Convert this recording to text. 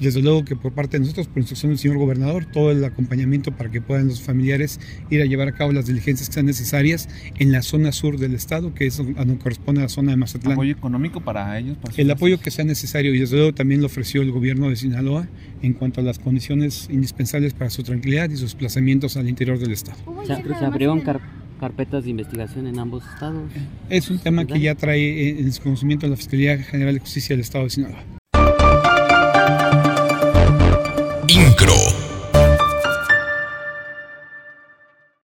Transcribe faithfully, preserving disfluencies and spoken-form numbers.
desde luego que por parte de nosotros, por instrucción del señor gobernador, todo el acompañamiento para que puedan los familiares ir a llevar a cabo las diligencias que sean necesarias en la zona sur del estado, que es a donde corresponde a la zona de Mazatlán. ¿Apoyo económico para ellos? Para el apoyo que sea necesario, y desde luego también lo ofreció el gobierno de Sinaloa en cuanto a las condiciones indispensables para su tranquilidad y sus desplazamientos al interior del estado. Se, se abrieron car carpetas de investigación en ambos estados. Es un tema que ya trae en su conocimiento la Fiscalía General de Justicia del Estado de Sinaloa.